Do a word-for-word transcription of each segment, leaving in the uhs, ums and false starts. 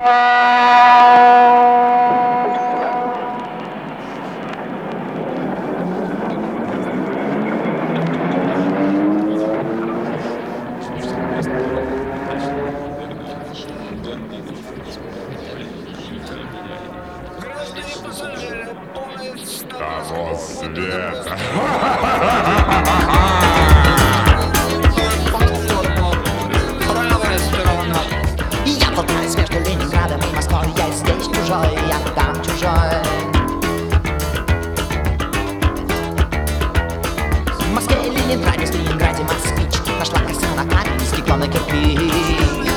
Того света. Я болтаюсь между Ленинградом и Москвой. Я здесь чужой, я там чужой. В Москве и Ленинграде, в Ленинграде москвич. Нашла коса на камень, стекло на кирпич.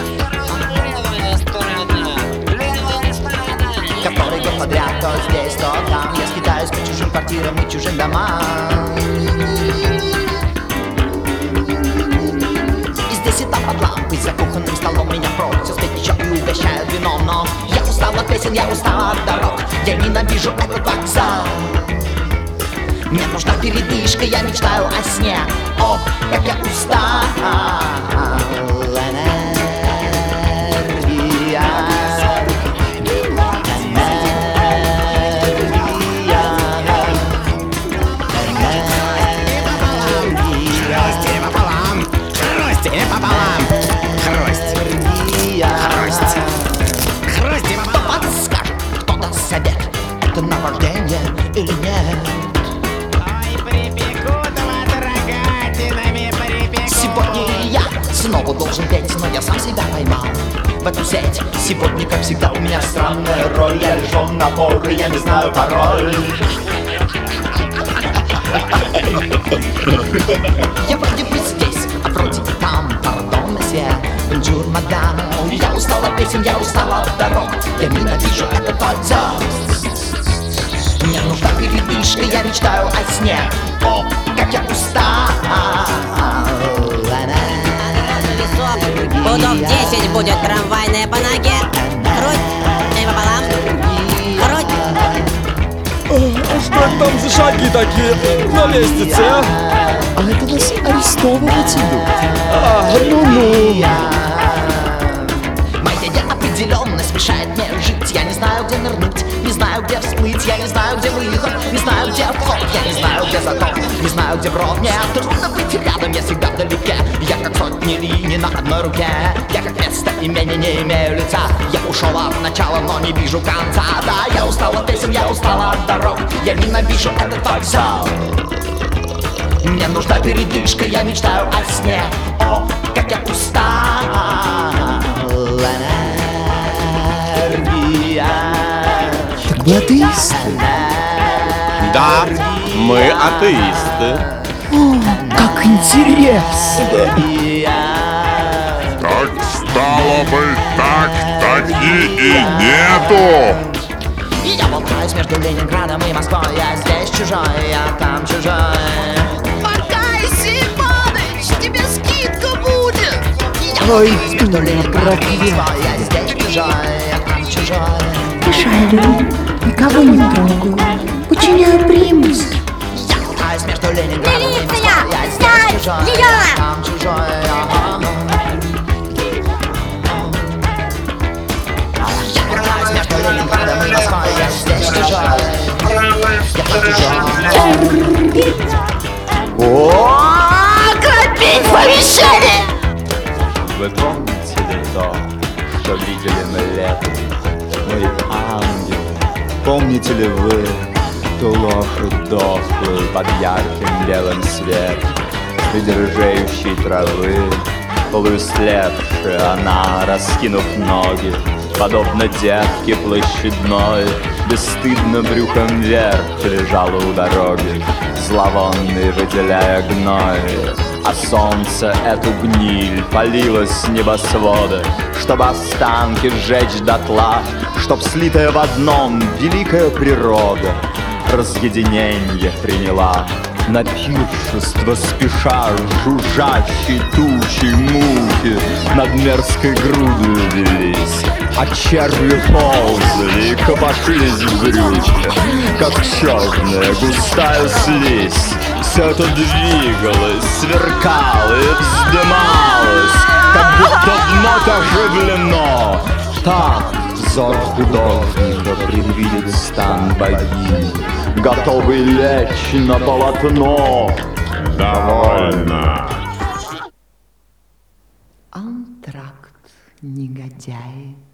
Который год подряд, то здесь, то там. Я скитаюсь по чужим квартирам и чужим домам. И здесь и там под лампой за кухонным столом меня просят спеть еще и угощают вином. Но я устал от песен, я устал от дорог. Я ненавижу этот вокзал. Мне нужна передышка, я мечтаю о сне. О, как я устал. Это наваждение или нет? Ой, припекут вас рогатинами, припекут. Сегодня я снова должен петь, но я сам себя поймал в эту сеть. Сегодня, как всегда, у меня странная роль. Я лишён напора, я не знаю пароль. Я вроде бы здесь, а вроде и там. Пардон, месье, бонжур, мадам. Я устал от песен, я устал от дорог. Я ненавижу этот вокзал. Мне нужна передышка, я мечтаю о сне. О, как я устал. Пудов десять будет трамвайная по ноге. Круть и пополам. Круть. А что это там за шаги такие на лестнице, а? А это нас арестовывать идут. А, ну-ну. Моя неопределенность мешает мне жить. Я не знаю, где нырнуть, не знаю, где всплыть. Я не знаю, где выход, не знаю, где вход. Я не знаю, где затон, не знаю, где брод. Мне трудно быть рядом, я всегда вдалеке. Я как сотни линий на одной руке. Я как место имени не имею лица. Я ушел от начала, но не вижу конца. Да, я устал от песен, я устал от дорог. Я ненавижу этот вокзал. Мне нужна передышка, я мечтаю о сне. О, как я устал. Так вы атеисты? Да, мы атеисты. О, как интересно! Так стало быть, так таки и нету. Я болтаюсь между Ленинградом и Москвой. Я здесь чужой, я там чужой. Покайся, Иваныч, тебе скидка будет. Ой, Между Ленинградом и дура, Москвой. Я здесь чужой, я там чужой. Шарю, никого не трогаю, починяю примус. Я болтаюсь между Ленинградом и Милиция! Москвой. Я здесь Снять чужой, ее! я там чужой. Я болтаюсь между Ленинградом и Москвой. Я здесь чужой, я там чужой. О, кропить повещали! Вы помните ли то, что видели мы летом, мой ангел? Помните ли вы ту лошадь дохлую под ярким белым светом, среди рыжеющей травы, полуислевшая она, раскинув ноги, подобно девке площадной, бесстыдно брюхом вверх лежала у дороги, зловонной выделяя гной. А солнце эту гниль палило с небосвода, чтоб останки сжечь дотла, чтоб слитая в одном великая природа разъединенье приняла. На пиршество спеша жужжащей тучей мухи над мерзкой грудой велись, а черви ползали и копошились в брюхе, как черная густая слизь. Все это двигалось, сверкало и вздымалось, как будто вновь оживлено. Так Взор художника предвидит стан богини, готовый лечь на полотно. Довольно. Антракт, негодяи.